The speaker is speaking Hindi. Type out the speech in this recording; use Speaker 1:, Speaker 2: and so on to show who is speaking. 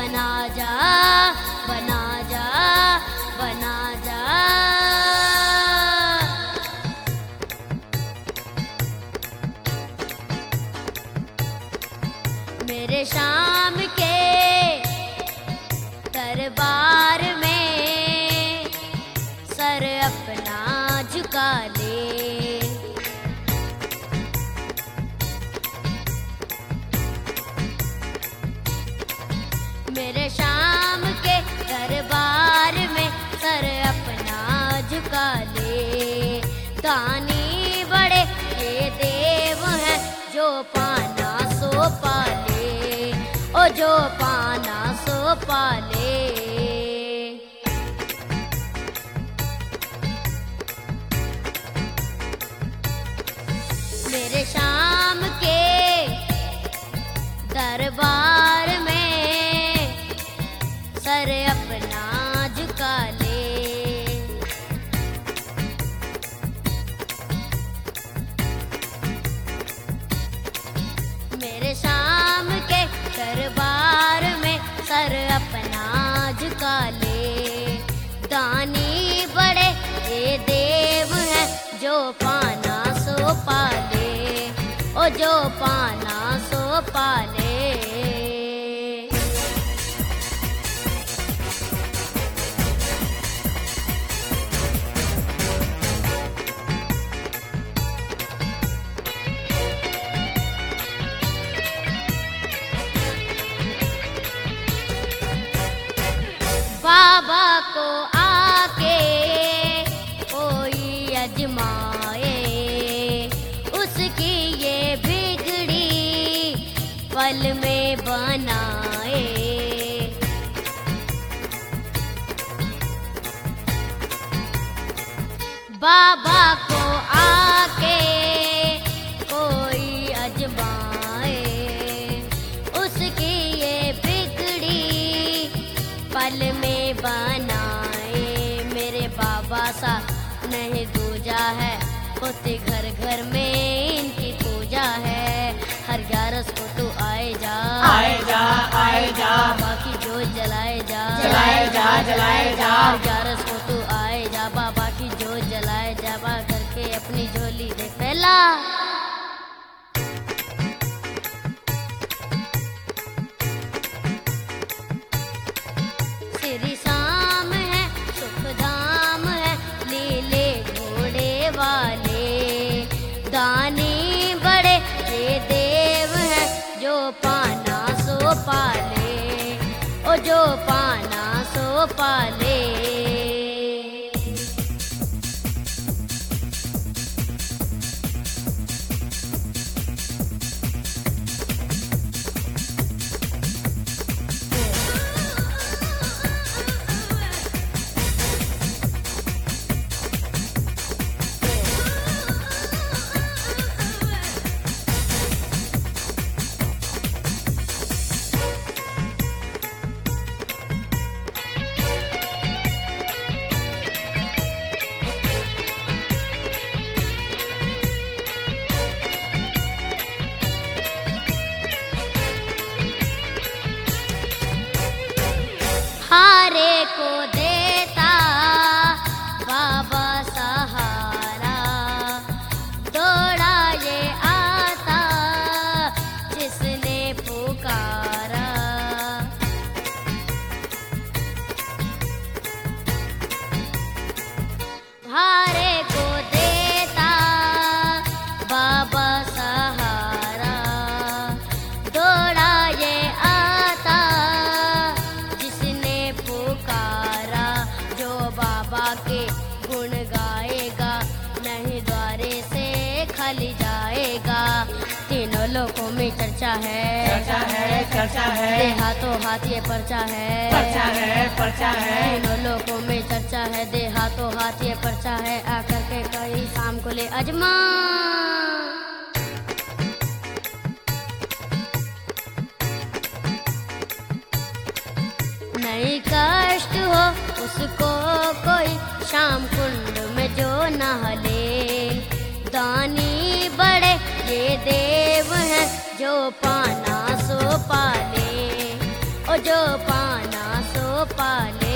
Speaker 1: बना जा, बना जा, बना जा। मेरे शाम के दरबार में सर अपना झुका ले। मेरे शाम के दरबार में सर अपना झुका ले। दानी बड़े ये देव हैं जो पाना सो पाले, ओ जो पाना सो पाले। मेरे शाम के दरबार में सर अपना झुका ले। मेरे शाम के दरबार में सर अपना झुका ले। दानी बड़े ये देव हैं जो पाना सो पाले, ओ जो पाना सो पाले। बाबा को आके कोई अजमाए, उसकी ये बिगड़ी पल में बनाए। बाबा को आके कोई अजमाए, उसकी ये बिगड़ी पल में बनाए। मेरे बाबा सा नहीं दूजा है, होते घर घर में इनकी पूजा है। हर 11 को तू आए जा,
Speaker 2: आए जा, आए जा,
Speaker 1: बाबा की जोत जलाए जा,
Speaker 2: जलाए जा, जलाए जा।
Speaker 1: हर 11 को तू आए जा, बाबा की जोत जलाए जा। बा करके अपनी झोली दे फैला। श्री शाम है, सुख धाम है, लीले घोड़े वाले। दानी बड़े ये देव हैं जो पाना सो पाले, ओ जो पाना सो पाले। हारे को देता बाबा सहारा, दौड़ा ये आता जिसने पुकारा। हारे को देता बाबा सहारा, दौड़ा ये आता जिसने पुकारा। जो बाबा के गुण गाएगा नहीं द्वारे से खाली जाएगा। तीनों लोगों में चर्चा है,
Speaker 2: चर्चा है, चर्चा है,
Speaker 1: दे हाथों हाथ ये पर्चा है,
Speaker 2: पर्चा है, पर्चा है।
Speaker 1: तीनों लोगों में चर्चा है, दे हाथों हाथ ये पर्चा है। आकर के कई शाम को ले अजमा। नहीं कष्ट हो उसको कोई शाम कुंड में जो नहले। दानी बड़े ये देव हैं जो पाना सो पाले, ओ जो पाना सो पाले।